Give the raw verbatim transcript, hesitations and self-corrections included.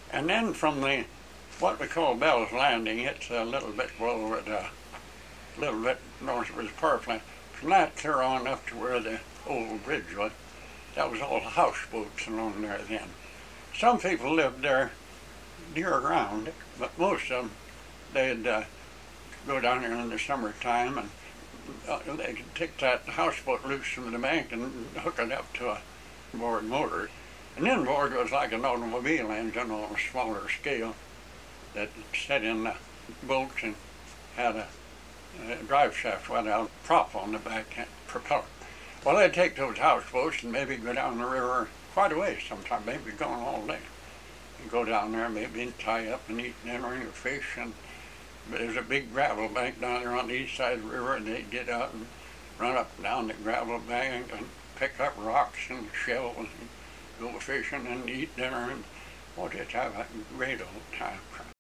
And then from the, what we call Bell's Landing, it's a little bit below it, a little bit north of the power plant. From that clear on up to where the old bridge was, that was all houseboats along there then. Some people lived there year-round, but most of them, they'd uh, go down there in the summertime and uh, they could take that houseboat loose from the bank and hook it up to a board motor. An inboard was like an automobile engine on a smaller scale that set in the boats and had a, a drive shaft went out, prop on the back and propeller. Well, they'd take those houseboats and maybe go down the river quite a ways sometime, maybe going all day. And go down there maybe and tie up and eat dinner and fish. And but there's a big gravel bank down there on the east side of the river, and they'd get out and run up and down the gravel bank and pick up rocks and shells and go fishing and eat dinner. And oh, just have a great old time.